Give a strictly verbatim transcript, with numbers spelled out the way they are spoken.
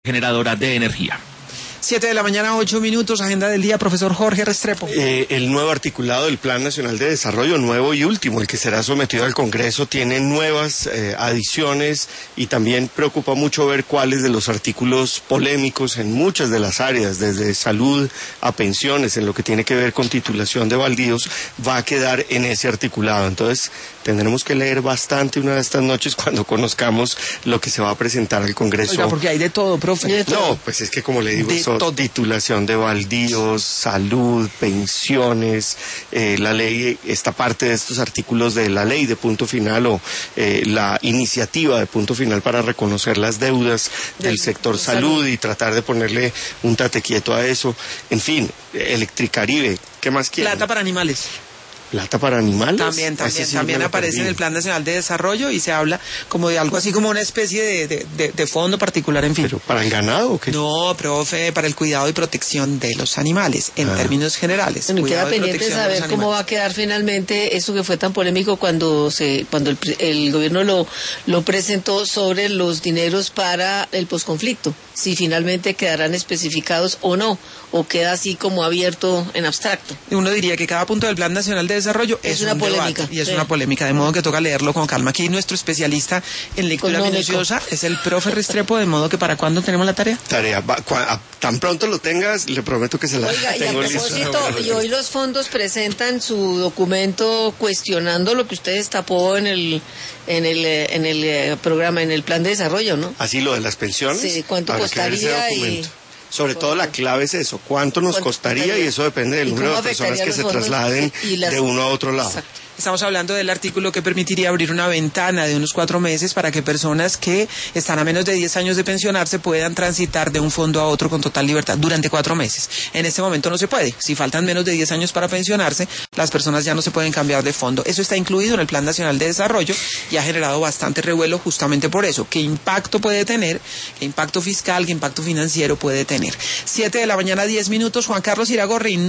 generadora de energía. Siete de la mañana, ocho minutos, agenda del día, profesor Jorge Restrepo. Eh, el nuevo articulado del Plan Nacional de Desarrollo, nuevo y último, el que será sometido al Congreso, tiene nuevas eh, adiciones y también preocupa mucho ver cuáles de los artículos polémicos en muchas de las áreas, desde salud a pensiones, en lo que tiene que ver con titulación de baldíos, va a quedar en ese articulado. Entonces, tendremos que leer bastante una de estas noches cuando conozcamos lo que se va a presentar al Congreso. Oiga, porque hay de todo, profe. De todo. No, pues es que como le digo, eso, titulación de baldíos, salud, pensiones, eh, la ley, esta parte de estos artículos de la ley de punto final o eh, la iniciativa de punto final para reconocer las deudas del, del sector salud, salud y tratar de ponerle un tate quieto a eso. En fin, Electricaribe, ¿qué más quieren? Plata para animales. ¿Plata para animales? También, también, sí también aparece en el Plan Nacional de Desarrollo y se habla como de algo así como una especie de, de, de, de fondo particular, en fin. ¿Pero para el ganado o qué? No, profe, para el cuidado y protección de los animales, en ah. términos generales. Bueno, queda pendiente de saber de cómo va a quedar finalmente eso que fue tan polémico cuando se cuando el, el gobierno lo, lo presentó sobre los dineros para el posconflicto, si finalmente quedarán especificados o no, o queda así como abierto en abstracto. Uno diría que cada punto del Plan Nacional de Desarrollo es, es una un polémica debate, y es sí. una polémica, de modo que toca leerlo con calma. Aquí nuestro especialista en lectura minuciosa es el profe Restrepo, de modo que ¿para cuándo tenemos la tarea? Tarea, va, cua, tan pronto lo tengas, le prometo que se la Oiga, tengo y a propósito, y hoy los fondos presentan su documento cuestionando lo que usted destapó en el en el en el programa, en el Plan de Desarrollo, ¿no? Así lo de las pensiones. Sí, cuánto costaría y sobre todo la clave es eso, cuánto nos costaría, y eso depende del número de personas que se trasladen las... de uno a otro lado. Exacto. Estamos hablando del artículo que permitiría abrir una ventana de unos cuatro meses para que personas que están a menos de diez años de pensionarse puedan transitar de un fondo a otro con total libertad durante cuatro meses. En este momento no se puede. Si faltan menos de diez años para pensionarse, las personas ya no se pueden cambiar de fondo. Eso está incluido en el Plan Nacional de Desarrollo y ha generado bastante revuelo justamente por eso. ¿Qué impacto puede tener? ¿Qué impacto fiscal? ¿Qué impacto financiero puede tener? Siete de la mañana, diez minutos. Juan Carlos Iragorri.